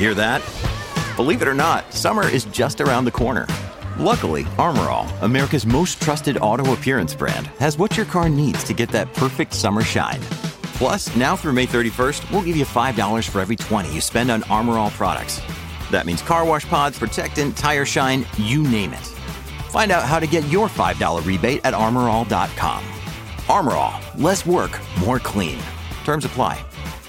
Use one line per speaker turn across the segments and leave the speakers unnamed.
Hear that? Believe it or not, summer is just around the corner. Luckily, Armor All, America's most trusted auto appearance brand, has what your car needs to get that perfect summer shine. Plus, now through May 31st, we'll give you $5 for every $20 you spend on Armor All products. That means car wash pods, protectant, tire shine, you name it. Find out how to get your $5 rebate at armorall.com. Armor All, less work, more clean. Terms apply.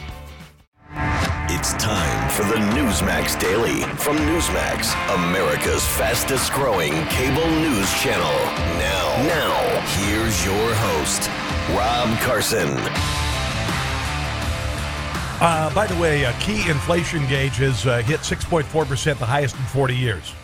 It's time for the Newsmax Daily from Newsmax, America's fastest growing cable news channel. Now, here's your host, Rob Carson.
By the way, a key inflation gauge has hit 6.4%, the highest in 40 years.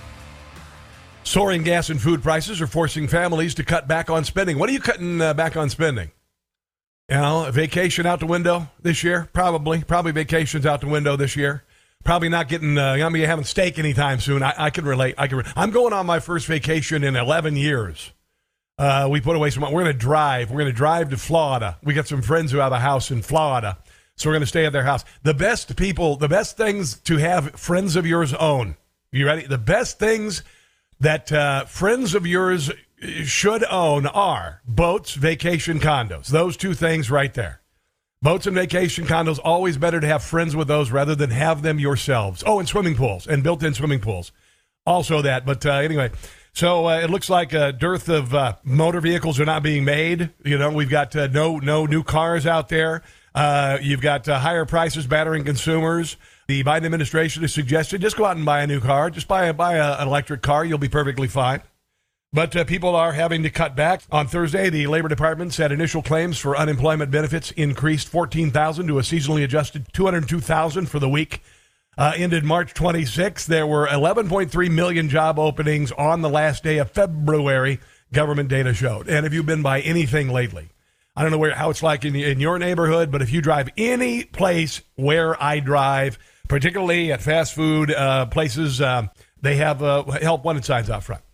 Soaring gas and food prices are forcing families to cut back on spending. What are you cutting back on spending? You know, a vacation out the window this year? Probably vacations out the window this year. Probably not getting, having steak anytime soon. I can relate. I'm going on my first vacation in 11 years. We put away some money. We're going to drive. We're going to drive to Florida. We got some friends who have a house in Florida. So we're going to stay at their house. The best things to have friends of yours own. You ready? The best things that friends of yours should own are boats, vacation, condos. Those two things right there. Boats and vacation condos, always better to have friends with those rather than have them yourselves. Oh, and swimming pools and built-in swimming pools. Also that. But anyway, so it looks like a dearth of motor vehicles are not being made. You know, we've got no new cars out there. You've got higher prices battering consumers. The Biden administration has suggested just go out and buy a new car. Just buy an electric car. You'll be perfectly fine. But people are having to cut back. On Thursday, the Labor Department said initial claims for unemployment benefits increased 14,000 to a seasonally adjusted 202,000 for the week. Ended March 26th. There were 11.3 million job openings on the last day of February, government data showed. And if you've been by anything lately, I don't know how it's like in your neighborhood, but if you drive any place where I drive, particularly at fast food places, they have help wanted signs out front.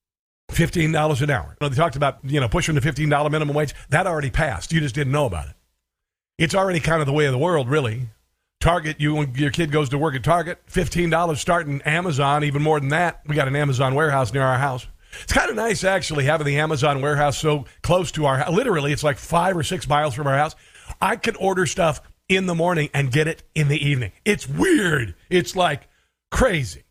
$15 an hour. They talked about, pushing the $15 minimum wage. That already passed. You just didn't know about it. It's already kind of the way of the world, really. Target, when your kid goes to work at Target, $15 starting. Amazon, even more than that. We got an Amazon warehouse near our house. It's kind of nice, actually, having the Amazon warehouse so close to our house. Literally, it's like 5 or 6 miles from our house. I can order stuff in the morning and get it in the evening. It's weird. It's like crazy.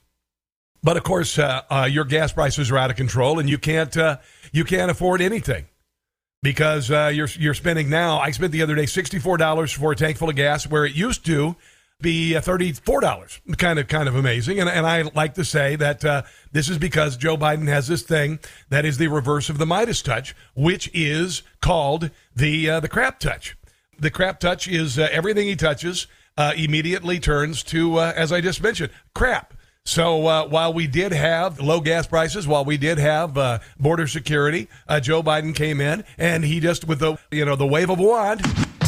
But of course, your gas prices are out of control, and you can't afford anything because you're spending now. I spent the other day $64 for a tank full of gas, where it used to be $34. Kind of amazing. And I like to say that this is because Joe Biden has this thing that is the reverse of the Midas touch, which is called the crap touch. The crap touch is everything he touches immediately turns to, as I just mentioned, crap. So while we did have low gas prices, while we did have border security, Joe Biden came in and he just, with the wave of a wand,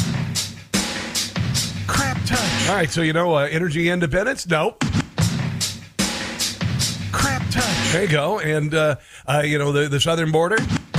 crap touch. All right, so energy independence? Nope. Crap touch. There you go. And the southern border?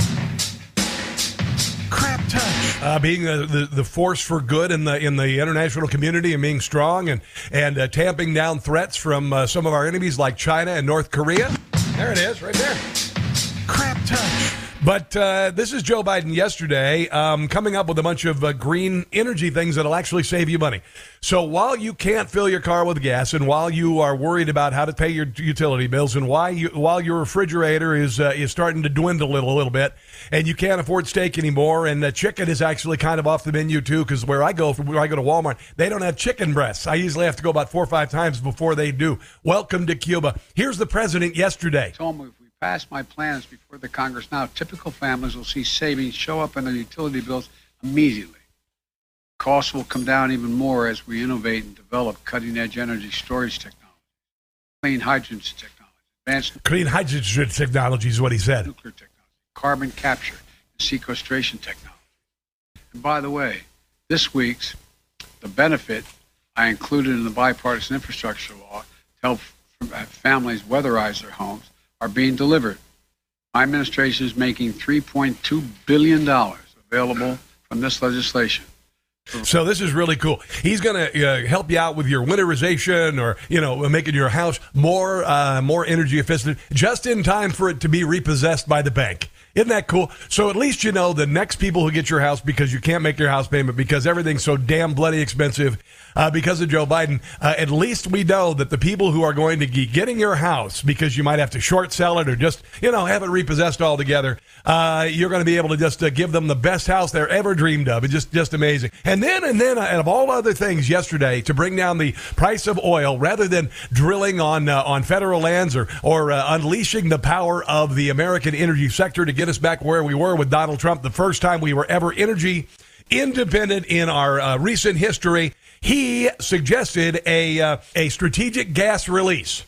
Crap touch. Being the force for good in the international community and being strong and tamping down threats from some of our enemies like China and North Korea. There it is, right there. Crap touch. But this is Joe Biden yesterday coming up with a bunch of green energy things that'll actually save you money. So while you can't fill your car with gas, and while you are worried about how to pay your utility bills, and while your refrigerator is starting to dwindle a little bit, and you can't afford steak anymore, and chicken is actually kind of off the menu too, because where I go to Walmart, they don't have chicken breasts. I usually have to go about 4 or 5 times before they do. Welcome to Cuba. Here's the president yesterday.
Pass my plans before the Congress now, typical families will see savings show up in their utility bills immediately. Costs will come down even more as we innovate and develop cutting-edge energy storage technology, clean hydrogen technology, advanced
clean hydrogen technology is what he said.
Nuclear technology, carbon capture, and sequestration technology. And by the way, this week's the benefit I included in the bipartisan infrastructure law to help families weatherize their homes are being delivered. My administration is making $3.2 billion available from this legislation
So this is really cool. He's going to help you out with your winterization, or making your house more energy efficient, just in time for it to be repossessed by the bank. Isn't that cool? So at least you know the next people who get your house because you can't make your house payment because everything's so damn bloody expensive because of Joe Biden. At least we know that the people who are going to be getting your house because you might have to short sell it or just, have it repossessed altogether, you're going to be able to just give them the best house they're ever dreamed of. It's just amazing. And then of all other things yesterday, to bring down the price of oil rather than drilling on federal lands or unleashing the power of the American energy sector to get us back where we were with Donald Trump, the first time we were ever energy independent in our recent history, he suggested a strategic gas release.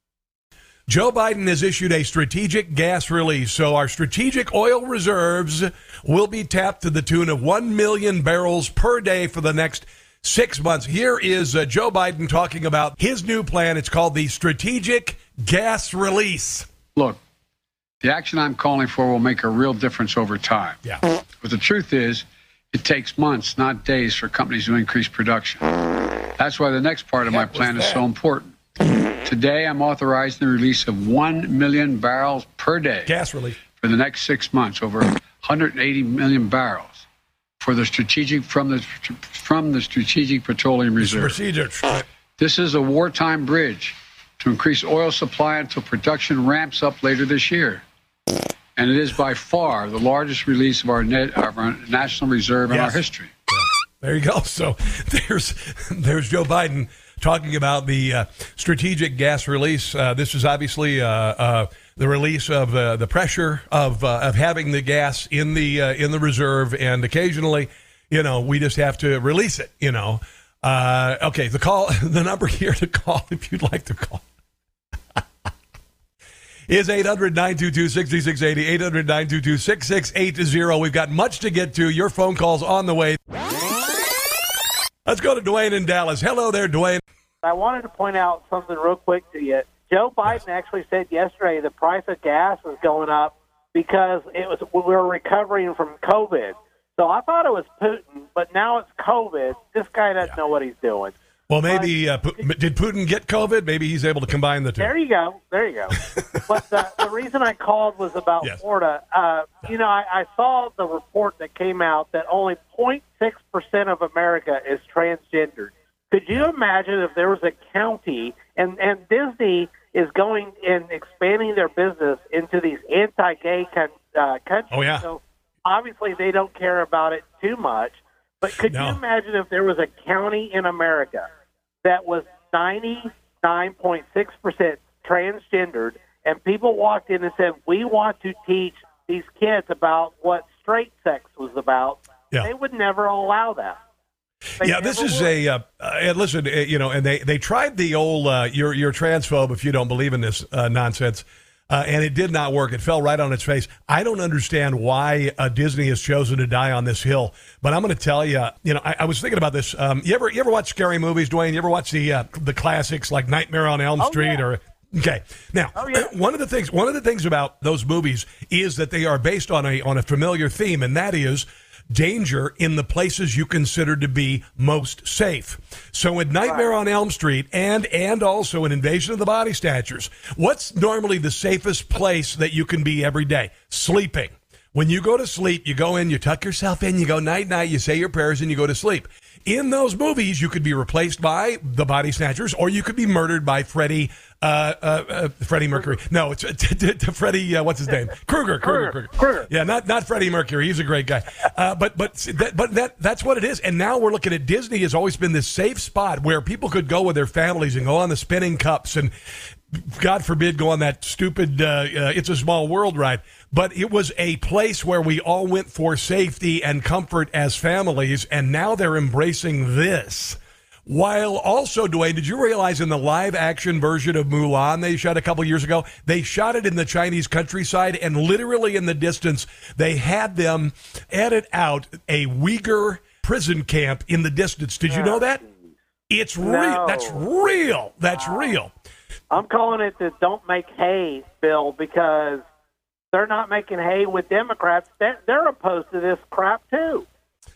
Joe Biden has issued a strategic gas release, so our strategic oil reserves will be tapped to the tune of 1 million barrels per day for the next 6 months. Here is Joe Biden talking about his new plan. It's called the Strategic Gas Release.
Look, the action I'm calling for will make a real difference over time.
Yeah.
But the truth is, it takes months, not days, for companies to increase production. That's why the next part of my plan is so important. Today, I'm authorizing the release of 1 million barrels per day.
Gas release.
For the next 6 months, over 180 million barrels for the strategic from the Strategic Petroleum Reserve. This is a wartime bridge to increase oil supply until production ramps up later this year. And it is by far the largest release of our national reserve in our history.
Yeah. There you go. So there's Joe Biden talking about the strategic gas release. This is obviously the release of the pressure of having the gas in the reserve, and occasionally, we just have to release it. Okay, the number here to call if you'd like to call is 800-922-6680, 800-922-6680. We've got much to get to. Your phone call's on the way. Let's go to Dwayne in Dallas. Hello there, Dwayne.
I wanted to point out something real quick to you. Joe Biden actually said yesterday the price of gas was going up because we were recovering from COVID. So I thought it was Putin, but now it's COVID. This guy doesn't know what he's doing.
Well, maybe did Putin get COVID? Maybe he's able to combine the two.
There you go. But the reason I called was about Florida. I saw the report that came out that only 0.6% of America is transgendered. Could you imagine if there was a county, and Disney is going and expanding their business into these anti-gay countries. Oh, yeah. So obviously they don't care about it too much. But could you imagine if there was a county in America that was 99.6% transgendered, and people walked in and said, we want to teach these kids about what straight sex was about? Yeah. They would never allow that.
This is listen, and they tried the old, you're transphobe if you don't believe in this nonsense. And it did not work. It fell right on its face. I don't understand why Disney has chosen to die on this hill. But I'm going to tell you, I was thinking about this. You ever watch scary movies, Dwayne? You ever watch the classics like Nightmare on Elm Street?
Yeah.
Okay. Now, one of the things about those movies is that they are based on a familiar theme, and that is danger in the places you consider to be most safe. So in Nightmare on Elm Street and also in Invasion of the Body Snatchers, what's normally the safest place that you can be every day? Sleeping. When you go to sleep, you go in, you tuck yourself in, you go night-night, you say your prayers, and you go to sleep. In those movies, you could be replaced by the Body Snatchers, or you could be murdered by Freddie Mercury. No, it's Freddie. What's his name? Krueger. Yeah, not Freddie Mercury. He's a great guy. But that's what it is. And now we're looking at Disney has always been this safe spot where people could go with their families and go on the spinning cups and, God forbid, go on that stupid It's a Small World ride. But it was a place where we all went for safety and comfort as families, and now they're embracing this. While also, Dwayne, did you realize in the live-action version of Mulan they shot a couple years ago, they shot it in the Chinese countryside, and literally in the distance, they had them edit out a Uyghur prison camp in the distance. Did you know that? It's real. That's real. That's real.
I'm calling it the Don't Make Hay bill because they're not making hay with Democrats. They're opposed to this crap, too.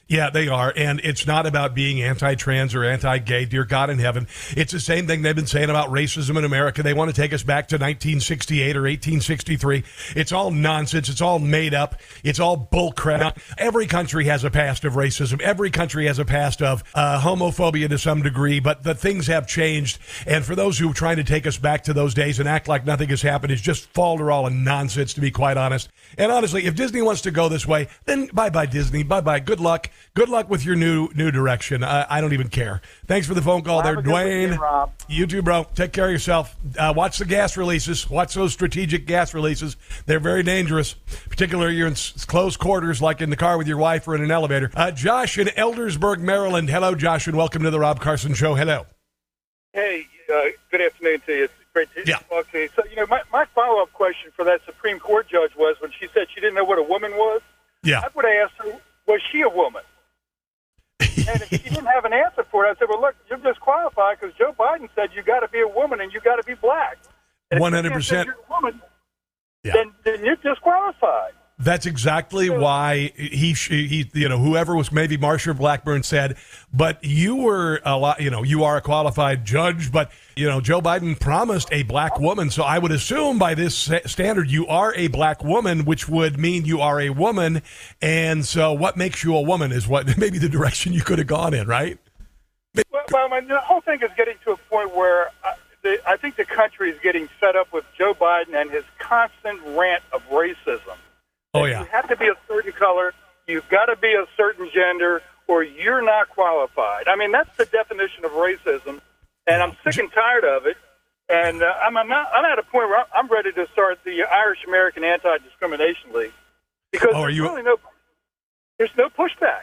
Yeah, they are. And it's not about being anti-trans or anti-gay, dear God in heaven. It's the same thing they've been saying about racism in America. They want to take us back to 1968 or 1863. It's all nonsense. It's all made up. It's all bullcrap. Every country has a past of racism. Every country has a past of homophobia to some degree, but the things have changed. And for those who are trying to take us back to those days and act like nothing has happened is just falderall and nonsense, to be quite honest. And honestly, if Disney wants to go this way, then bye-bye, Disney. Bye-bye. Good luck. Good luck with your new direction. I don't even care. Thanks for the phone call there, Dwayne.
Rob.
You too, bro. Take care of yourself. Watch the gas releases. Watch those strategic gas releases. They're very dangerous, particularly you're in close quarters like in the car with your wife or in an elevator. Josh in Eldersburg, Maryland. Hello, Josh, and welcome to the Rob Carson Show. Hello.
Hey, good afternoon to you. It's great to talk to you. So, my follow-up question for that Supreme Court judge was when she said she didn't know what a woman was.
Yeah.
I would have asked her, was she a woman? And if she didn't have an answer for it, I said, well, look, you're disqualified because Joe Biden said you got to be a woman and you got to be black. And
100%.
You're a woman, then you're disqualified.
That's exactly why he whoever was, maybe Marsha Blackburn said, but you were you are a qualified judge, but Joe Biden promised a black woman. So I would assume by this standard, you are a black woman, which would mean you are a woman. And so what makes you a woman is what maybe the direction you could have gone in, right?
Well, the whole thing is getting to a point where I think the country is getting fed up with Joe Biden and his constant rant of racism.
Oh, yeah.
You have to be a certain color, you've got to be a certain gender, or you're not qualified. I mean, that's the definition of racism, and I'm sick and tired of it. And I'm at a point where I'm ready to start the Irish American Anti-Discrimination League because there's no pushback.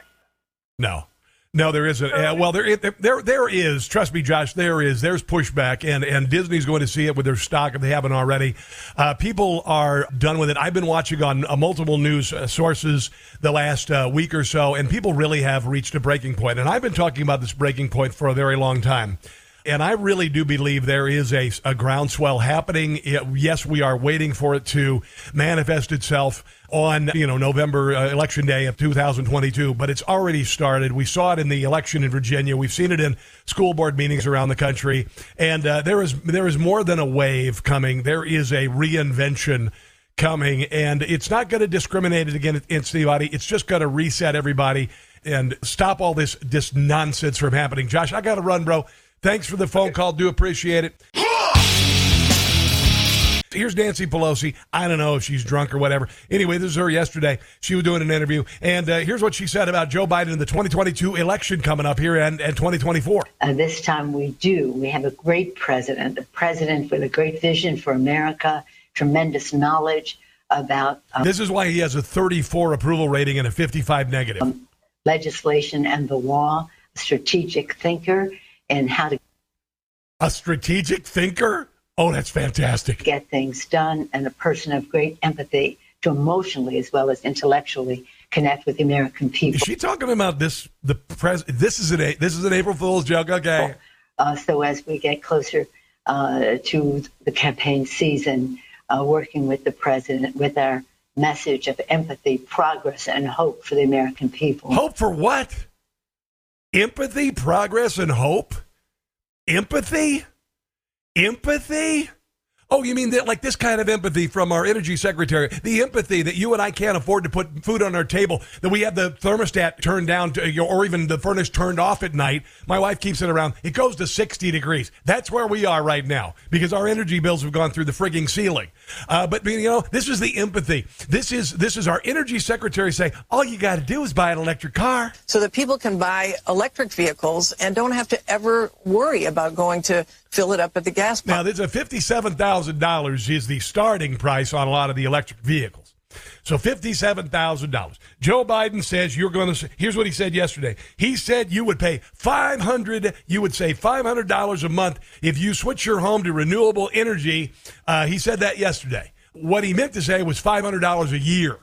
No, there isn't. Well, there is. Trust me, Josh. There's pushback, and Disney's going to see it with their stock if they haven't already. People are done with it. I've been watching on multiple news sources the last week or so, and people really have reached a breaking point. And I've been talking about this breaking point for a very long time. And I really do believe there is a groundswell happening. Yes, we are waiting for it to manifest itself on November election day of 2022, but it's already started. We saw it in the election in Virginia. We've seen it in school board meetings around the country, and there is more than a wave coming. There is a reinvention coming, and it's not going to discriminate against anybody. It's just going to reset everybody and stop all this nonsense from happening. Josh, I got to run, bro. Thanks for the phone call. Do appreciate it. Here's Nancy Pelosi. I don't know if she's drunk or whatever. Anyway, this is her yesterday. She was doing an interview, and here's what she said about Joe Biden and the 2022 election coming up here and 2024.
This time we do. We have a great president, a president with a great vision for America, tremendous knowledge about...
this is why he has a 34 approval rating and a 55 negative.
Legislation and the law, a strategic thinker, and how to...
A strategic thinker? Oh, that's fantastic.
Get things done, and a person of great empathy to emotionally as well as intellectually connect with the American people.
Is she talking about this? This is an April Fool's joke, okay?
So as we get closer to the campaign season, working with the president with our message of empathy, progress, and hope for the American people.
Hope for what? Empathy, progress, and hope? Empathy? Empathy? Oh, you mean that, like this kind of empathy from our energy secretary? The empathy that you and I can't afford to put food on our table, that we have the thermostat turned down to, or even the furnace turned off at night. My wife keeps it around. It goes to 60 degrees. That's where we are right now because our energy bills have gone through the frigging ceiling. But this is the empathy. This is our energy secretary saying, all you got to do is buy an electric car.
So that people can buy electric vehicles and don't have to ever worry about going to fill it up at the gas pump.
Now, there's a $57,000 is the starting price on a lot of the electric vehicles. So $57,000. Joe Biden says you're going to. Here's what he said yesterday. He said you would pay $500. You would save $500 a month if you switch your home to renewable energy. He said that yesterday. What he meant to say was $500 a year.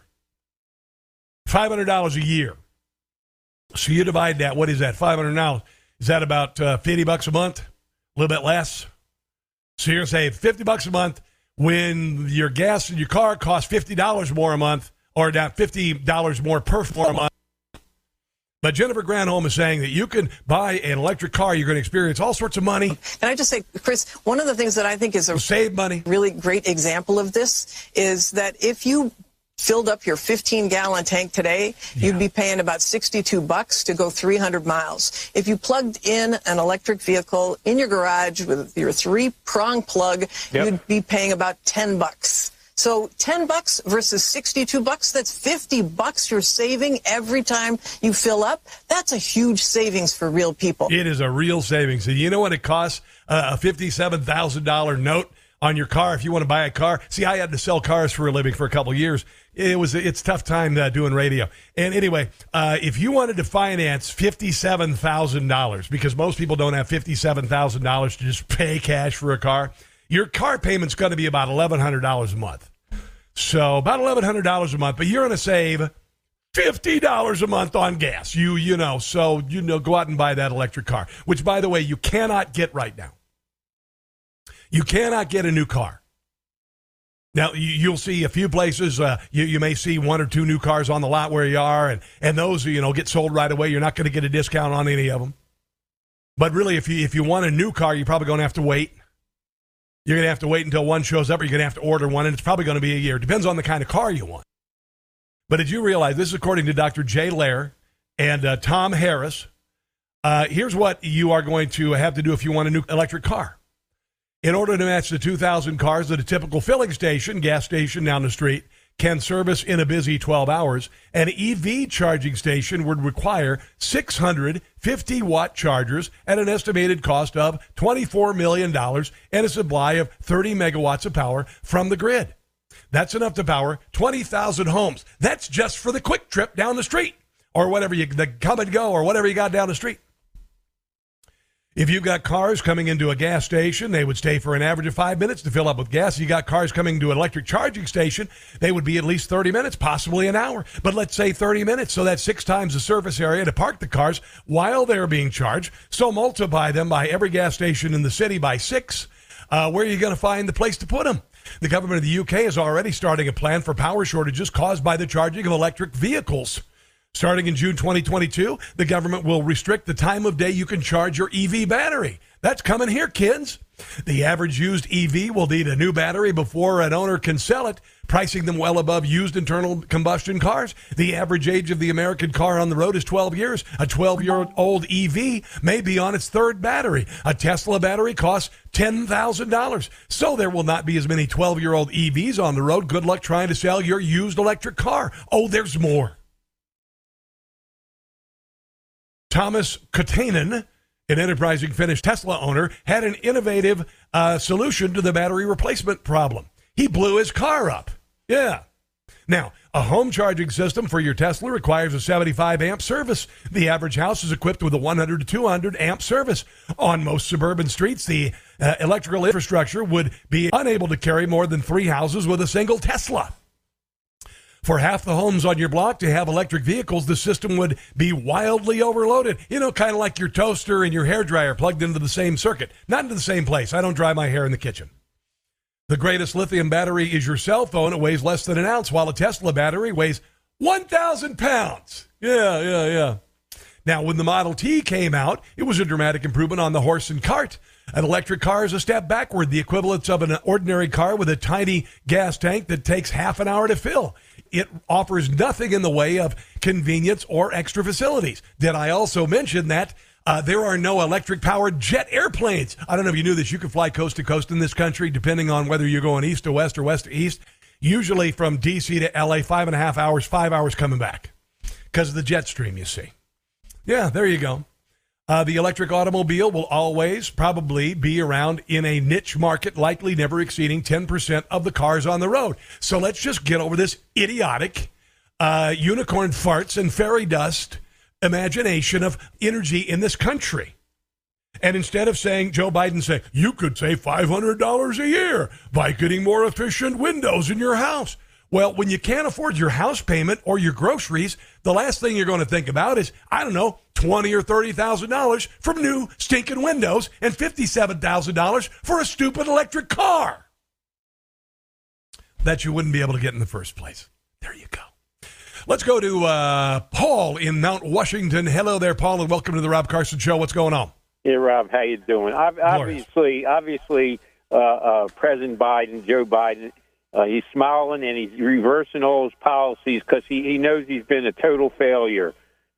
$500 a year. So you divide that. What is that? $500. Is that about $50 a month? A little bit less. So you're going to save $50 a month when your gas in your car costs $50 more a month, or down $50 more per month. But Jennifer Granholm is saying that you can buy an electric car. You're going to experience all sorts of money.
And I just say, Chris, one of the things that I think is a
save money.
Really great example of this is that if you filled up your 15-gallon tank today, you'd be paying about $62 to go 300 miles. If you plugged in an electric vehicle in your garage with your 3-prong plug, you'd be paying about $10. So $10 versus $62, that's $50 you're saving every time you fill up. That's a huge savings for real people.
It is a real savings. And you know what it costs? A $57,000 note on your car if you want to buy a car. See, I had to sell cars for a living for a couple of years. It's a tough time doing radio. And anyway, if you wanted to finance $57,000, because most people don't have $57,000 to just pay cash for a car, your car payment's going to be about $1,100 a month. So about $1,100 a month, but you're going to save $50 a month on gas. So go out and buy that electric car, which, by the way, you cannot get right now. You cannot get a new car. Now, you'll see a few places, you may see 1 or 2 new cars on the lot where you are, and those, get sold right away. You're not going to get a discount on any of them. But really, if you want a new car, you're probably going to have to wait. You're going to have to wait until one shows up, or you're going to have to order one, and it's probably going to be a year. Depends on the kind of car you want. But did you realize, this is according to Dr. Jay Lair and Tom Harris, here's what you are going to have to do if you want a new electric car. In order to match the 2,000 cars that a typical filling station, gas station down the street, can service in a busy 12 hours, an EV charging station would require 650-watt chargers at an estimated cost of $24 million and a supply of 30 megawatts of power from the grid. That's enough to power 20,000 homes. That's just for the quick trip down the street, or whatever the come and go, or whatever you got down the street. If you've got cars coming into a gas station, they would stay for an average of 5 minutes to fill up with gas. If you got cars coming to an electric charging station, they would be at least 30 minutes, possibly an hour. But let's say 30 minutes, so that's 6 times the surface area to park the cars while they're being charged. So multiply them by every gas station in the city by 6. Where are you going to find the place to put them? The government of the UK is already starting a plan for power shortages caused by the charging of electric vehicles. Starting in June 2022, the government will restrict the time of day you can charge your EV battery. That's coming here, kids. The average used EV will need a new battery before an owner can sell it, pricing them well above used internal combustion cars. The average age of the American car on the road is 12 years. A 12-year-old EV may be on its 3rd battery. A Tesla battery costs $10,000. So there will not be as many 12-year-old EVs on the road. Good luck trying to sell your used electric car. Oh, there's more. Thomas Katainen, an enterprising Finnish Tesla owner, had an innovative solution to the battery replacement problem. He blew his car up. Yeah. Now, a home charging system for your Tesla requires a 75-amp service. The average house is equipped with a 100 to 200-amp service. On most suburban streets, the electrical infrastructure would be unable to carry more than 3 houses with a single Tesla. For half the homes on your block to have electric vehicles, the system would be wildly overloaded. Kind of like your toaster and your hairdryer plugged into the same circuit. Not into the same place. I don't dry my hair in the kitchen. The greatest lithium battery is your cell phone. It weighs less than an ounce, while a Tesla battery weighs 1,000 pounds. Yeah. Now, when the Model T came out, it was a dramatic improvement on the horse and cart. An electric car is a step backward, the equivalent of an ordinary car with a tiny gas tank that takes half an hour to fill. It offers nothing in the way of convenience or extra facilities. Did I also mention that there are no electric-powered jet airplanes? I don't know if you knew this. You can fly coast to coast in this country, depending on whether you're going east to west or west to east. Usually from D.C. to L.A., 5.5 hours, 5 hours coming back because of the jet stream, you see. Yeah, there you go. The electric automobile will always probably be around in a niche market, likely never exceeding 10% of the cars on the road. So let's just get over this idiotic unicorn farts and fairy dust imagination of energy in this country. And instead of saying, Joe Biden saying, you could save $500 a year by getting more efficient windows in your house. Well, when you can't afford your house payment or your groceries, the last thing you're going to think about is, I don't know, $20,000 or $30,000 from new stinking windows and $57,000 for a stupid electric car that you wouldn't be able to get in the first place. There you go. Let's go to Paul in Mount Washington. Hello there, Paul, and welcome to the Rob Carson Show. What's going on?
Hey, Rob, how you doing? Obviously, President Biden, Joe Biden, he's smiling and he's reversing all his policies because he knows he's been a total failure,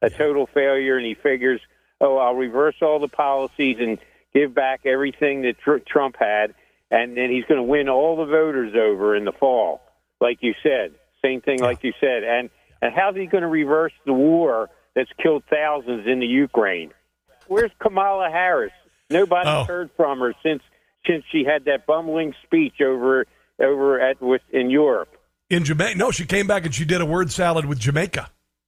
and he figures, I'll reverse all the policies and give back everything that Trump had, and then he's going to win all the voters over in the fall, like you said. Same thing like you said. And how's he going to reverse the war that's killed thousands in the Ukraine? Where's Kamala Harris? Nobody's heard from her since she had that bumbling speech over in Europe.
In Jamaica? No, she came back and she did a word salad with Jamaica.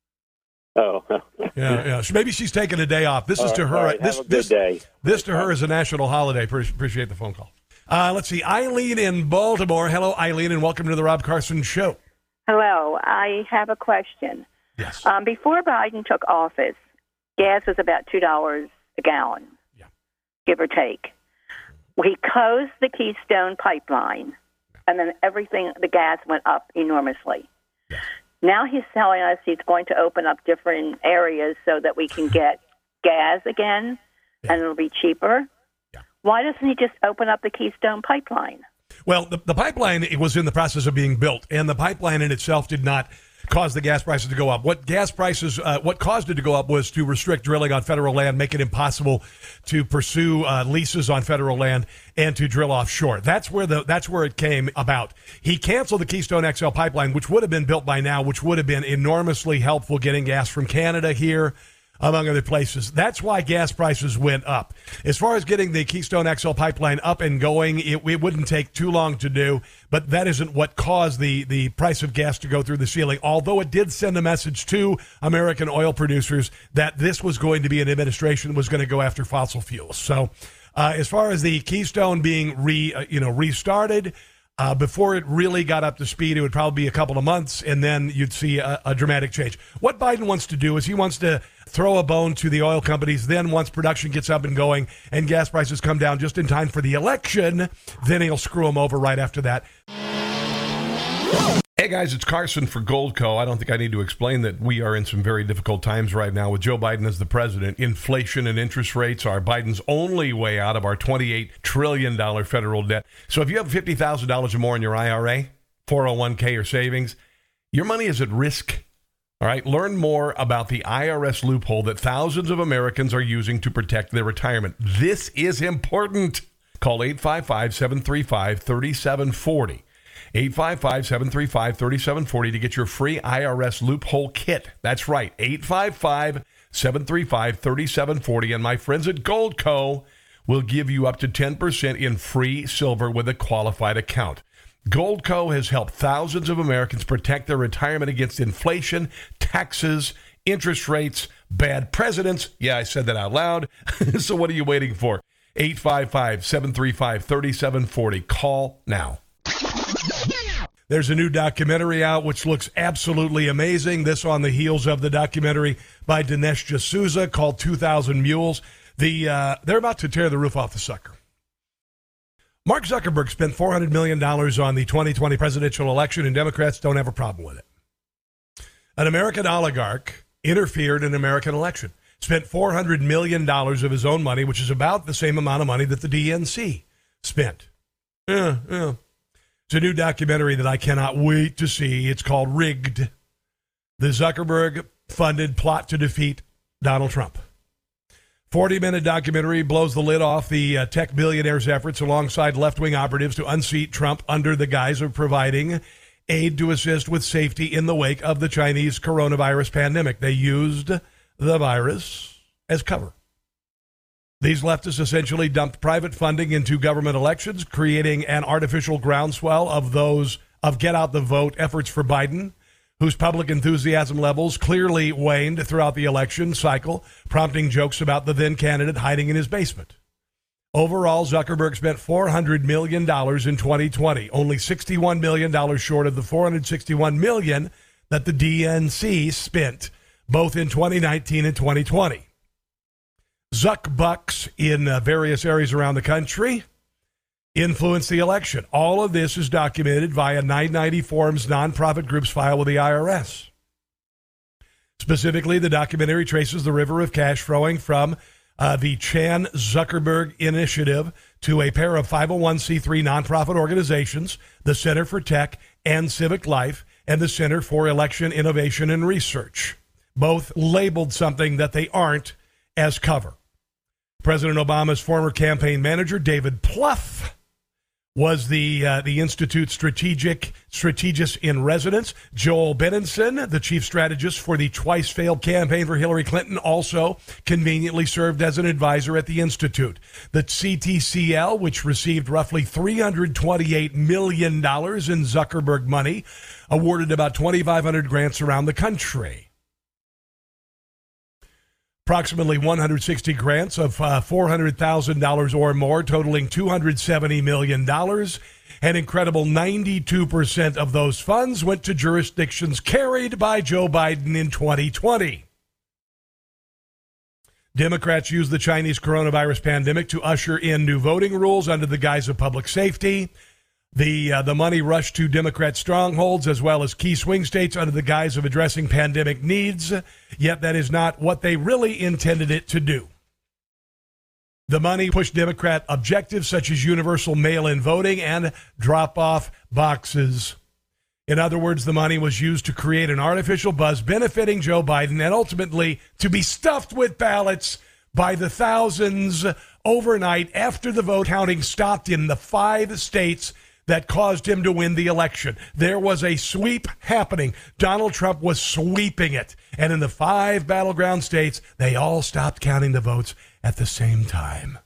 Oh.
Yeah. Maybe she's taking a day off. This is to her.
Right,
This to her is a national holiday. Appreciate the phone call. Let's see. Eileen in Baltimore. Hello, Eileen, and welcome to the Rob Carson Show.
Hello. I have a question.
Yes.
Before Biden took office, gas was about $2 a gallon, give or take. We closed the Keystone Pipeline, and then the gas went up enormously.
Yes.
Now he's telling us he's going to open up different areas so that we can get gas again, and it'll be cheaper. Yeah. Why doesn't he just open up the Keystone Pipeline?
Well, the pipeline, it was in the process of being built, and the pipeline in itself did not cause the gas prices to go up. What caused it to go up was to restrict drilling on federal land, make it impossible to pursue leases on federal land and to drill offshore. That's where it came about. He canceled the Keystone XL pipeline, which would have been built by now, which would have been enormously helpful getting gas from Canada here, among other places. That's why gas prices went up. As far as getting the Keystone XL pipeline up and going, it wouldn't take too long to do, but that isn't what caused the price of gas to go through the ceiling, although it did send a message to American oil producers that this was going to be an administration that was going to go after fossil fuels. So as far as the Keystone being restarted, before it really got up to speed, it would probably be a couple of months, and then you'd see a dramatic change. What Biden wants to do is he wants to throw a bone to the oil companies. Then once production gets up and going and gas prices come down just in time for the election, then he'll screw them over right after that. Hey guys, it's Carson for Goldco. I don't think I need to explain that we are in some very difficult times right now with Joe Biden as the president. Inflation and interest rates are Biden's only way out of our $28 trillion federal debt. So if you have $50,000 or more in your IRA, 401k, or savings, your money is at risk. All right, learn more about the IRS loophole that thousands of Americans are using to protect their retirement. This is important. Call 855-735-3740. 855-735-3740 to get your free IRS loophole kit. That's right, 855-735-3740. And my friends at Goldco will give you up to 10% in free silver with a qualified account. Goldco has helped thousands of Americans protect their retirement against inflation, taxes, interest rates, bad presidents. Yeah, I said that out loud. So what are you waiting for? 855-735-3740. Call now. There's a new documentary out which looks absolutely amazing. This on the heels of the documentary by Dinesh D'Souza called 2,000 Mules. They're about to tear the roof off the sucker. Mark Zuckerberg spent $400 million on the 2020 presidential election, and Democrats don't have a problem with it. An American oligarch interfered in an American election, spent $400 million of his own money, which is about the same amount of money that the DNC spent. Yeah. It's a new documentary that I cannot wait to see. It's called Rigged, the Zuckerberg-funded plot to defeat Donald Trump. 40-minute documentary blows the lid off the tech billionaire's efforts alongside left-wing operatives to unseat Trump under the guise of providing aid to assist with safety in the wake of the Chinese coronavirus pandemic. They used the virus as cover. These leftists essentially dumped private funding into government elections, creating an artificial groundswell of get out the vote efforts for Biden, whose public enthusiasm levels clearly waned throughout the election cycle, prompting jokes about the then candidate hiding in his basement. Overall, Zuckerberg spent $400 million in 2020, only $61 million short of the $461 million that the DNC spent, both in 2019 and 2020. Zuck bucks in various areas around the country influenced the election. All of this is documented via 990 Forms nonprofit groups file with the IRS. Specifically, the documentary traces the river of cash flowing from the Chan Zuckerberg Initiative to a pair of 501c3 nonprofit organizations, the Center for Tech and Civic Life and the Center for Election Innovation and Research, both labeled something that they aren't as cover. President Obama's former campaign manager, David Plouffe, was the Institute's strategist in residence. Joel Benenson, the chief strategist for the twice-failed campaign for Hillary Clinton, also conveniently served as an advisor at the Institute. The CTCL, which received roughly $328 million in Zuckerberg money, awarded about 2,500 grants around the country. Approximately 160 grants of $400,000 or more, totaling $270 million. An incredible 92% of those funds went to jurisdictions carried by Joe Biden in 2020. Democrats used the Chinese coronavirus pandemic to usher in new voting rules under the guise of public safety. The money rushed to Democrat strongholds as well as key swing states under the guise of addressing pandemic needs, yet that is not what they really intended it to do. The money pushed Democrat objectives such as universal mail-in voting and drop-off boxes. In other words, the money was used to create an artificial buzz benefiting Joe Biden and ultimately to be stuffed with ballots by the thousands overnight after the vote counting stopped in the 5 states that caused him to win the election. There was a sweep happening. Donald Trump was sweeping it. And in the 5 battleground states, they all stopped counting the votes at the same time.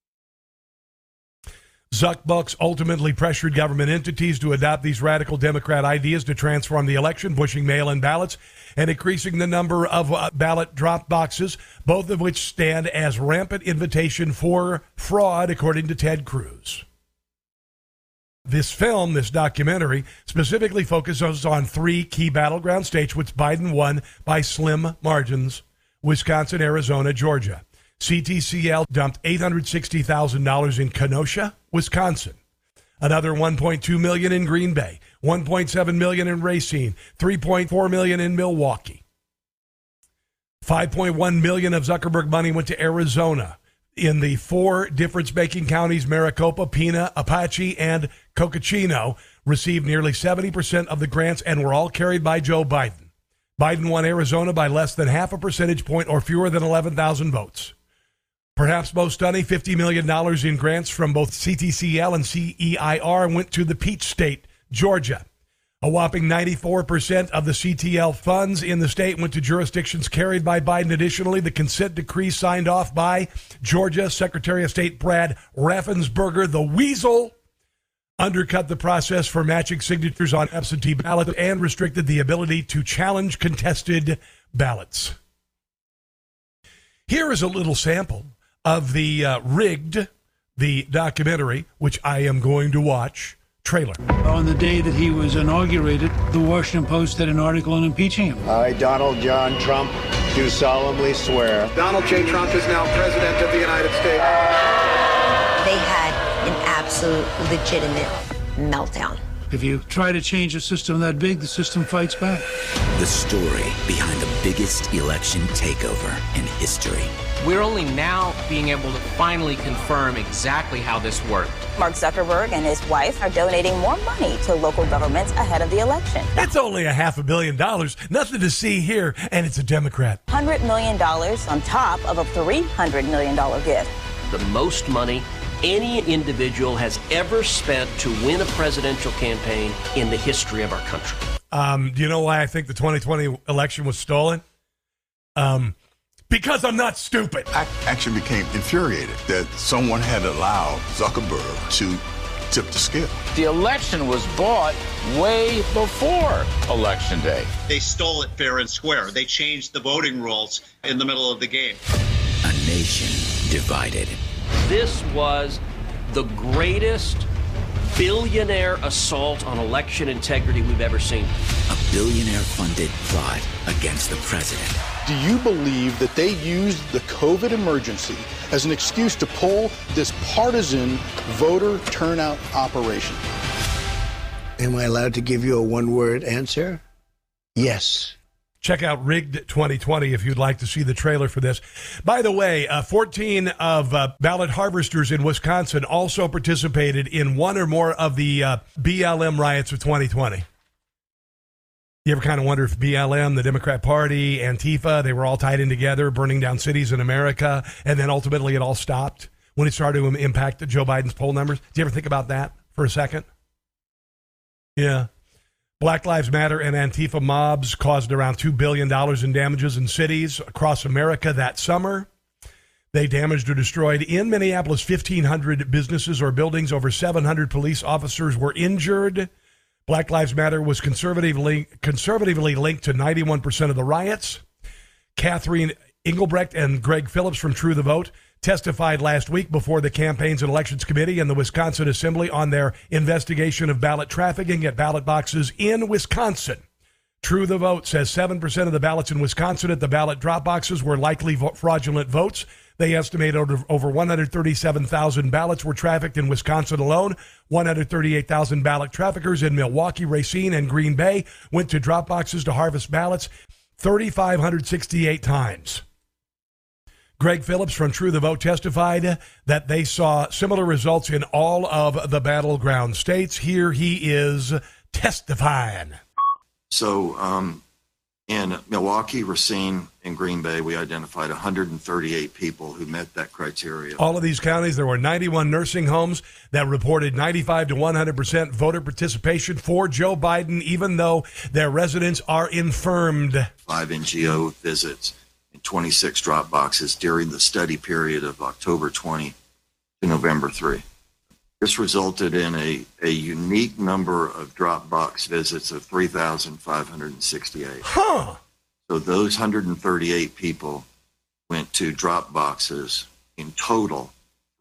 Zuckbucks ultimately pressured government entities to adopt these radical Democrat ideas to transform the election, pushing mail-in ballots and increasing the number of ballot drop boxes, both of which stand as rampant invitation for fraud, according to Ted Cruz. This film, this documentary, specifically focuses on 3 key battleground states which Biden won by slim margins: Wisconsin, Arizona, Georgia. CTCL dumped $860,000 in Kenosha, Wisconsin. Another $1.2 million in Green Bay, $1.7 million in Racine, $3.4 million in Milwaukee. $5.1 million of Zuckerberg money went to Arizona. In the 4 difference-making counties, Maricopa, Pena, Apache, and Coconino received nearly 70% of the grants and were all carried by Joe Biden. Biden won Arizona by less than half a percentage point or fewer than 11,000 votes. Perhaps most stunning, $50 million in grants from both CTCL and CEIR went to the Peach State, Georgia. A whopping 94% of the CTL funds in the state went to jurisdictions carried by Biden. Additionally, the consent decree signed off by Georgia Secretary of State Brad Raffensperger, the Weasel, undercut the process for matching signatures on absentee ballots and restricted the ability to challenge contested ballots. Here is a little sample of the Rigged, the documentary, which I am going to watch, trailer.
On the day that he was inaugurated, the Washington Post had an article on impeaching him.
I, Donald John Trump, do solemnly swear.
Donald J. Trump is now President of the United States.
They had an absolute legitimate meltdown.
If you try to change a system that big, the system fights back.
The story behind the biggest election takeover in history.
We're only now being able to finally confirm exactly how this worked.
Mark Zuckerberg and his wife are donating more money to local governments ahead of the election.
It's only $500 million. Nothing to see here, and it's a Democrat.
$100 million on top of a $300 million gift.
The most money any individual has ever spent to win a presidential campaign in the history of our country.
Do you know why I think the 2020 election was stolen? Because I'm not stupid.
I actually became infuriated that someone had allowed Zuckerberg to tip the scale.
The election was bought way before Election Day.
They stole it fair and square. They changed the voting rules in the middle of the game.
A nation divided.
This was the greatest billionaire assault on election integrity we've ever seen.
A billionaire-funded plot against the president.
Do you believe that they used the COVID emergency as an excuse to pull this partisan voter turnout operation?
Am I allowed to give you a one-word answer? Yes.
Check out Rigged 2020 if you'd like to see the trailer for this. By the way, 14 of ballot harvesters in Wisconsin also participated in one or more of the BLM riots of 2020. You ever kind of wonder if BLM, the Democrat Party, Antifa, they were all tied in together, burning down cities in America, and then ultimately it all stopped when it started to impact Joe Biden's poll numbers? Do you ever think about that for a second? Yeah. Black Lives Matter and Antifa mobs caused around $2 billion in damages in cities across America that summer. They damaged or destroyed in Minneapolis 1,500 businesses or buildings. Over 700 police officers were injured. Black Lives Matter was conservatively linked to 91% of the riots. Catherine Engelbrecht and Greg Phillips from True the Vote testified last week before the Campaigns and Elections Committee and the Wisconsin Assembly on their investigation of ballot trafficking at ballot boxes in Wisconsin. True the Vote says 7% of the ballots in Wisconsin at the ballot drop boxes were likely fraudulent votes. They estimate over 137,000 ballots were trafficked in Wisconsin alone. 138,000 ballot traffickers in Milwaukee, Racine, and Green Bay went to drop boxes to harvest ballots 3,568 times. Greg Phillips from True the Vote testified that they saw similar results in all of the battleground states. Here he is testifying.
So in Milwaukee, Racine, and Green Bay, we identified 138 people who met that criteria.
All of these counties, there were 91 nursing homes that reported 95 to 100% voter participation for Joe Biden, even though their residents are infirmed.
5 NGO visits and 26 drop boxes during the study period of October 20 to November 3. This resulted in a unique number of drop box visits of 3,568.
Huh.
So those 138 people went to drop boxes in total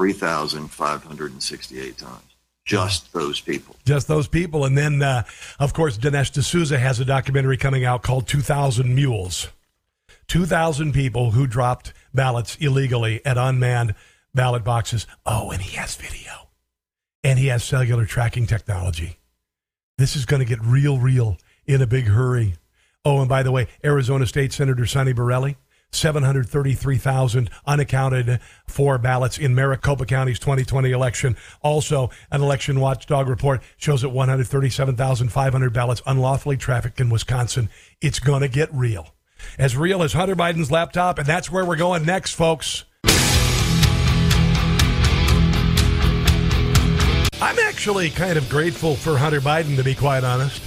3,568 times. Just those people.
Just those people. And then, of course, Dinesh D'Souza has a documentary coming out called 2,000 Mules. 2,000 people who dropped ballots illegally at unmanned ballot boxes. Oh, and he has video. And he has cellular tracking technology. This is going to get real in a big hurry. Oh, and by the way, Arizona State Senator Sonny Borelli, 733,000 unaccounted for ballots in Maricopa County's 2020 election. Also, an election watchdog report shows that 137,500 ballots unlawfully trafficked in Wisconsin. It's going to get real as Hunter Biden's laptop, and that's where we're going next, folks. I'm actually kind of grateful for Hunter Biden, to be quite honest.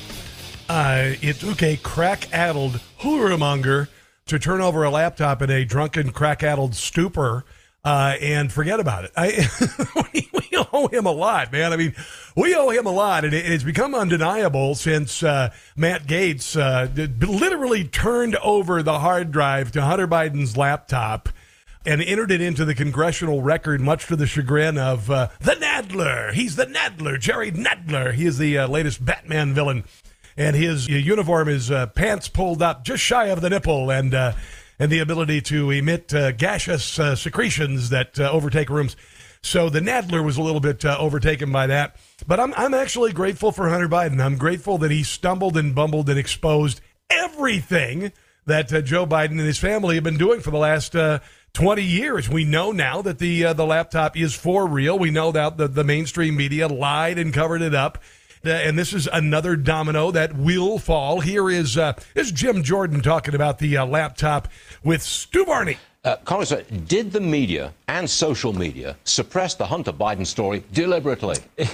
It took a crack-addled whoremonger to turn over a laptop in a drunken, crack-addled stupor and forget about it. We owe him a lot, man. I mean, we owe him a lot, and it's become undeniable since Matt Gaetz literally turned over the hard drive to Hunter Biden's laptop and entered it into the congressional record, much to the chagrin of the Nadler. He's the Nadler, Jerry Nadler. He is the latest Batman villain, and his uniform is pants pulled up just shy of the nipple, and the ability to emit gaseous secretions that overtake rooms. So the Nadler was a little bit overtaken by that. But I'm actually grateful for Hunter Biden. I'm grateful that he stumbled and bumbled and exposed everything that Joe Biden and his family have been doing for the last 20 years. We know now that the laptop is for real. We know that the mainstream media lied and covered it up. And this is another domino that will fall. Here is Jim Jordan talking about the laptop with Stu Varney.
Congressman, did the media and social media suppress the Hunter Biden story deliberately?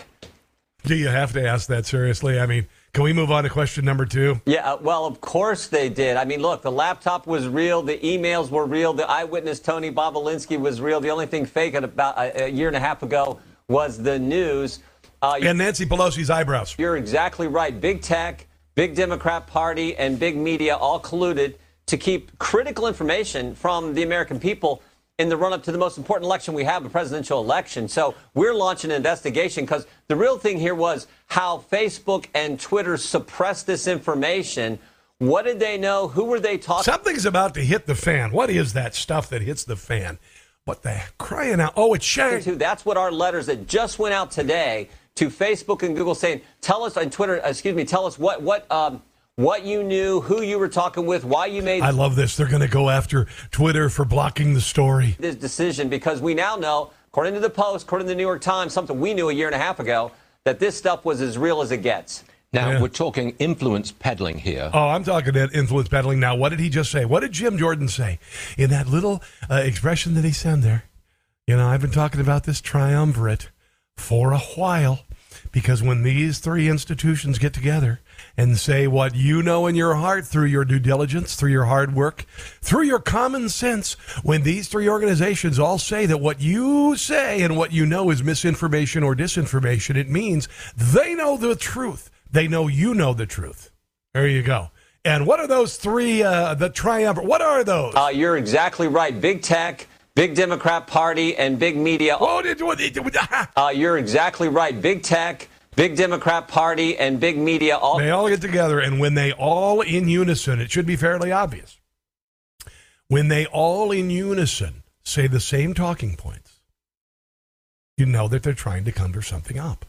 Do you have to ask that seriously? I mean, can we move on to question number 2?
Yeah, well, of course they did. I mean, look, the laptop was real. The emails were real. The eyewitness, Tony Bobolinsky, was real. The only thing fake about a year and a half ago was the news.
And Nancy Pelosi's eyebrows.
You're exactly right. Big tech, big Democrat Party, and big media all colluded to keep critical information from the American people in the run-up to the most important election we have, a presidential election. So we're launching an investigation because the real thing here was how Facebook and Twitter suppressed this information. What did they know? Who were they talking?
Something's about to hit the fan. What is that stuff that hits the fan? What the crying out? Oh, it's Shang.
That's what our letters that just went out today to Facebook and Google saying, tell us on Twitter, tell us what what you knew, who you were talking with, why you made.
I love this. They're going to go after Twitter for blocking the story.
This decision, because we now know, according to the Post, according to the New York Times, something we knew a year and a half ago, that this stuff was as real as it gets.
Now, we're talking influence peddling here.
Oh, I'm talking about influence peddling now. What did he just say? What did Jim Jordan say in that little expression that he said there? You know, I've been talking about this triumvirate for a while, because when these three institutions get together and say what you know in your heart through your due diligence, through your hard work, through your common sense, when these three organizations all say that what you say and what you know is misinformation or disinformation, it means they know the truth. They know you know the truth. There you go. And what are those three, the triumvirate? What are those?
You're exactly right. Big tech, big Democrat Party, and big media. You're exactly right. Big tech, big Democrat Party, and big media.
They all get together, and when they all in unison, it should be fairly obvious. When they all in unison say the same talking points, you know that they're trying to cover something up.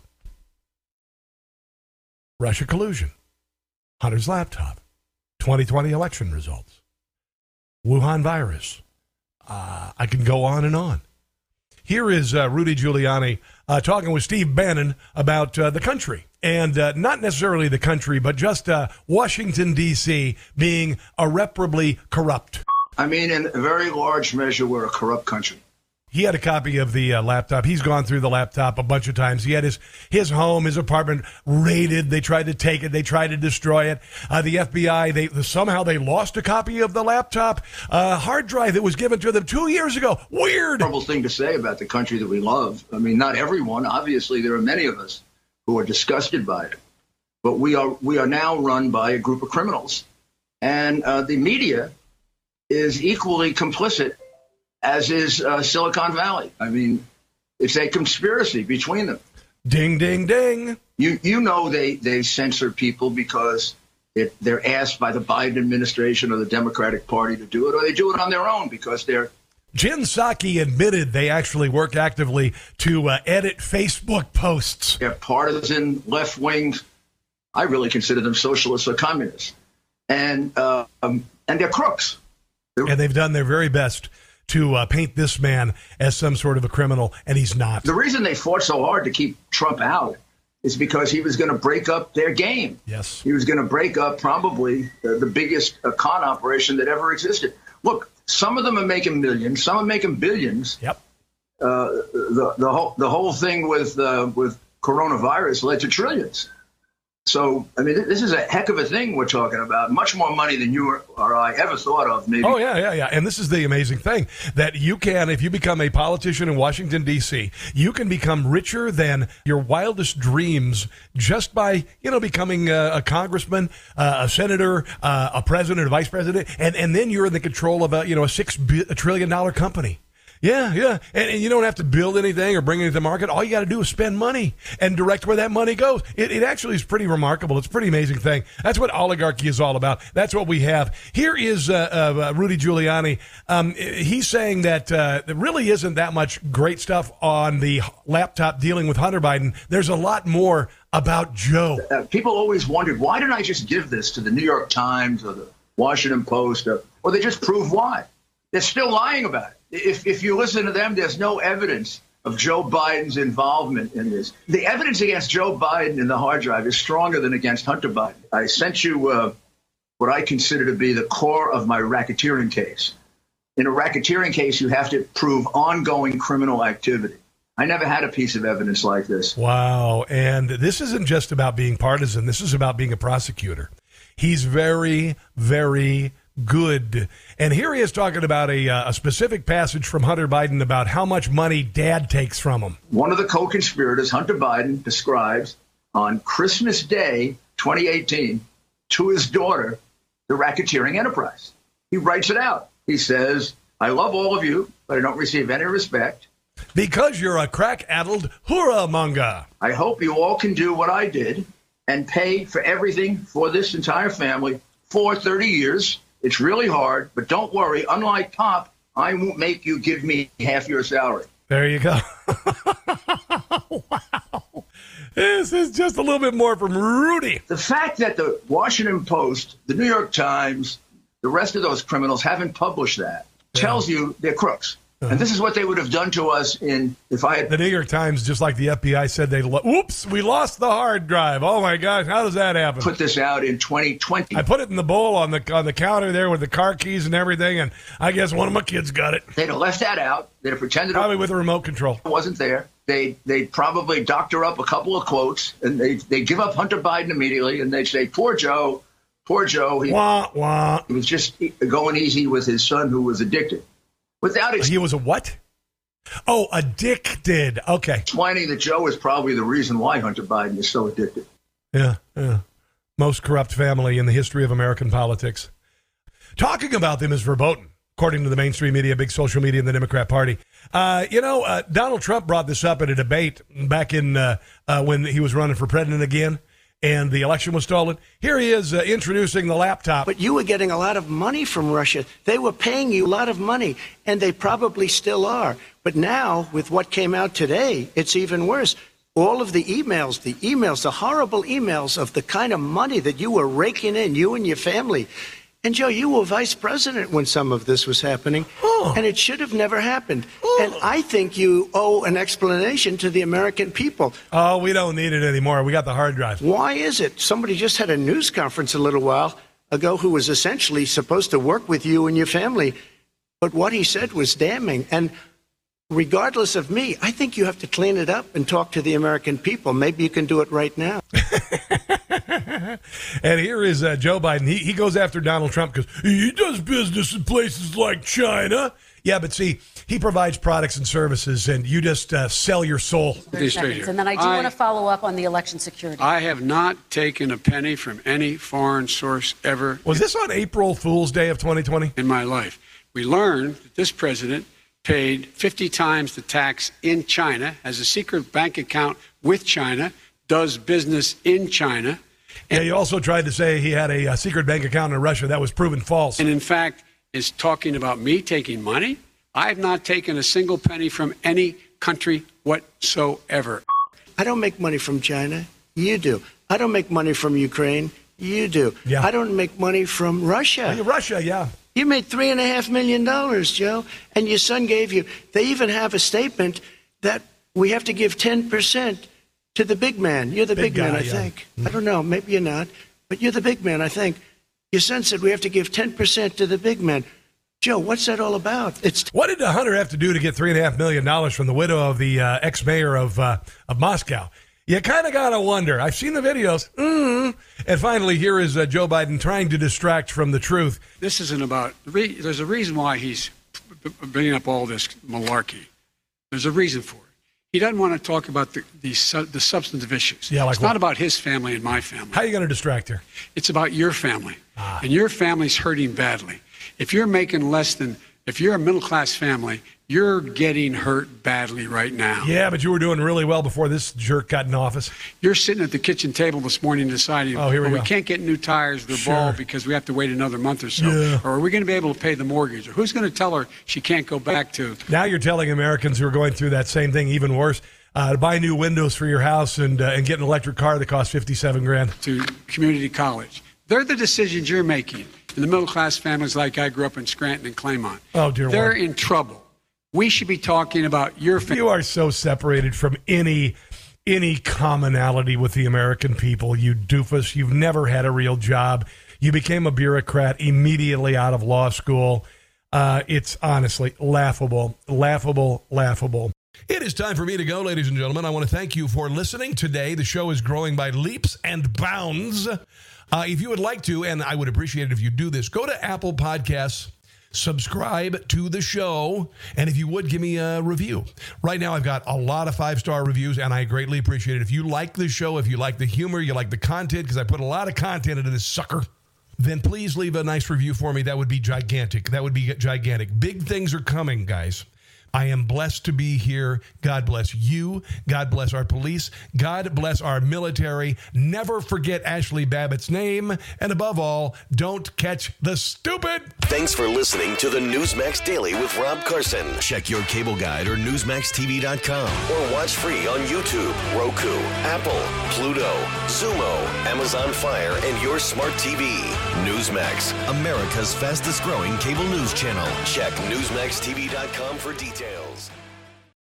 Russia collusion, Hunter's laptop, 2020 election results, Wuhan virus. I can go on and on. Here is Rudy Giuliani talking with Steve Bannon about the country. And not necessarily the country, but just Washington, D.C. being irreparably corrupt.
I mean, in a very large measure, we're a corrupt country.
He had a copy of the laptop. He's gone through the laptop a bunch of times. He had his home, his apartment raided. They tried to take it. They tried to destroy it. The FBI, somehow they lost a copy of the laptop hard drive that was given to them 2 years ago. Weird.
Horrible thing to say about the country that we love. I mean, not everyone. Obviously, there are many of us who are disgusted by it. But we are now run by a group of criminals. And the media is equally complicit, as is Silicon Valley. I mean, it's a conspiracy between them.
Ding, ding, ding.
You know they censor people because they're asked by the Biden administration or the Democratic Party to do it, or they do it on their own because they're...
Jen Psaki admitted they actually work actively to edit Facebook posts.
They're partisan, left-wing. I really consider them socialists or communists. And they're crooks.
And they've done their very best to paint this man as some sort of a criminal, and he's not.
The reason they fought so hard to keep Trump out is because he was going to break up their game.
Yes.
He was going to break up probably the biggest con operation that ever existed. Look, some of them are making millions, some are making billions.
Yep.
The whole thing with coronavirus led to trillions. So, I mean, this is a heck of a thing we're talking about. Much more money than you or I ever thought of, maybe.
Oh, yeah. And this is the amazing thing, that you can, if you become a politician in Washington, D.C., you can become richer than your wildest dreams just by, becoming a congressman, a senator, a president, a vice president, and then you're in the control of a $6 trillion company. Yeah. And you don't have to build anything or bring anything to market. All you got to do is spend money and direct where that money goes. It actually is pretty remarkable. It's a pretty amazing thing. That's what oligarchy is all about. That's what we have. Here is Rudy Giuliani. He's saying that there really isn't that much great stuff on the laptop dealing with Hunter Biden. There's a lot more about Joe.
People always wondered, why didn't I just give this to the New York Times or the Washington Post? Or they just prove why. They're still lying about it. If you listen to them, there's no evidence of Joe Biden's involvement in this. The evidence against Joe Biden in the hard drive is stronger than against Hunter Biden. I sent you what I consider to be the core of my racketeering case. In a racketeering case, you have to prove ongoing criminal activity. I never had a piece of evidence like this.
Wow. And this isn't just about being partisan. This is about being a prosecutor. He's very, very good. And here he is talking about a specific passage from Hunter Biden about how much money dad takes from him.
One of the co-conspirators, Hunter Biden, describes on Christmas Day, 2018, to his daughter, the racketeering enterprise. He writes it out. He says, I love all of you, but I don't receive any respect.
Because you're a crack-addled hurrah-monger.
I hope you all can do what I did and pay for everything for this entire family for 30 years. It's really hard, but don't worry. Unlike Pop, I won't make you give me half your salary.
There you go. Wow. This is just a little bit more from Rudy.
The fact that the Washington Post, the New York Times, the rest of those criminals haven't published that tells you they're crooks. And this is what they would have done to us if I had...
The New York Times, just like the FBI said, oops, we lost the hard drive. Oh, my gosh, how does that happen?
Put this out in 2020.
I put it in the bowl on the counter there with the car keys and everything, and I guess one of my kids got it.
They'd have left that out. They'd have pretended...
Probably with a remote control.
It wasn't there. They'd probably doctor up a couple of quotes, and they'd give up Hunter Biden immediately, and they'd say, poor Joe, he was just going easy with his son who was addicted.
He was a what? Oh, addicted. Okay.
Explaining that Joe is probably the reason why Hunter Biden is so addicted.
Yeah. Most corrupt family in the history of American politics. Talking about them is verboten, according to the mainstream media, big social media, and the Democrat Party. Donald Trump brought this up at a debate back in when he was running for president again, and the election was stolen. Here he is introducing the laptop.
But you were getting a lot of money from Russia. They were paying you a lot of money, and they probably still are. But now, with what came out today, it's even worse. All of the emails, the horrible emails of the kind of money that you were raking in, you and your family. And, Joe, you were vice president when some of this was happening, and it should have never happened. And I think you owe an explanation to the American people.
Oh, we don't need it anymore. We got the hard drive.
Why is it? Somebody just had a news conference a little while ago who was essentially supposed to work with you and your family, but what he said was damning. And regardless of me, I think you have to clean it up and talk to the American people. Maybe you can do it right now.
And here is Joe Biden. He goes after Donald Trump because he does business in places like China. Yeah, but see, he provides products and services, and you just sell your soul.
And then I do want to follow up on the election security.
I have not taken a penny from any foreign source ever.
Was this on April Fool's Day of 2020?
In my life. We learned that this president paid 50 times the tax in China, has a secret bank account with China, does business in China.
And he also tried to say he had a secret bank account in Russia. That was proven false.
And in fact, is talking about me taking money. I have not taken a single penny from any country whatsoever.
I don't make money from China. You do. I don't make money from Ukraine. You do.
Yeah.
I don't make money from Russia.
Russia, yeah.
You made $3.5 million, Joe, and your son gave you. They even have a statement that we have to give 10% to the big man. You're the big man, I think. I don't know. Maybe you're not. But you're the big man, I think. Your son said we have to give 10% to the big man. Joe, what's that all about?
What did Hunter have to do to get $3.5 million from the widow of the ex-mayor of Moscow? You kind of got to wonder. I've seen the videos. And finally, here is Joe Biden trying to distract from the truth.
This isn't about... There's a reason why he's bringing up all this malarkey. There's a reason for it. He doesn't want to talk about the substantive issues.
Yeah,
it's not about his family and my family.
How are you going to distract her?
It's about your family. And your family's hurting badly. If you're making if you're a middle-class family, you're getting hurt badly right now.
Yeah, but you were doing really well before this jerk got in office.
You're sitting at the kitchen table this morning deciding, we can't get new tires to the ball because we have to wait another month or so.
Yeah.
Or are we going to be able to pay the mortgage? Or who's going to tell her she can't go back to?
Now you're telling Americans who are going through that same thing, even worse, to buy new windows for your house and get an electric car that costs $57,000.
To community college. They're the decisions you're making. In the middle-class families like I grew up in Scranton and Claymont.
Oh, dear
They're
Lord.
in trouble. We should be talking about your family.
You are so separated from any commonality with the American people, you doofus. You've never had a real job. You became a bureaucrat immediately out of law school. It's honestly laughable. It is time for me to go, ladies and gentlemen. I want to thank you for listening today. The show is growing by leaps and bounds. If you would like to, and I would appreciate it if you do this, go to Apple Podcasts, subscribe to the show, and if you would, give me a review. Right now, I've got a lot of 5-star reviews, and I greatly appreciate it. If you like the show, if you like the humor, you like the content, because I put a lot of content into this sucker, then please leave a nice review for me. That would be gigantic. Big things are coming, guys. I am blessed to be here. God bless you. God bless our police. God bless our military. Never forget Ashley Babbitt's name. And above all, don't catch the stupid.
Thanks for listening to the Newsmax Daily with Rob Carson. Check your cable guide or NewsmaxTV.com or watch free on YouTube, Roku, Apple, Pluto, Zumo, Amazon Fire, and your smart TV. Newsmax, America's fastest growing cable news channel. Check NewsmaxTV.com for details.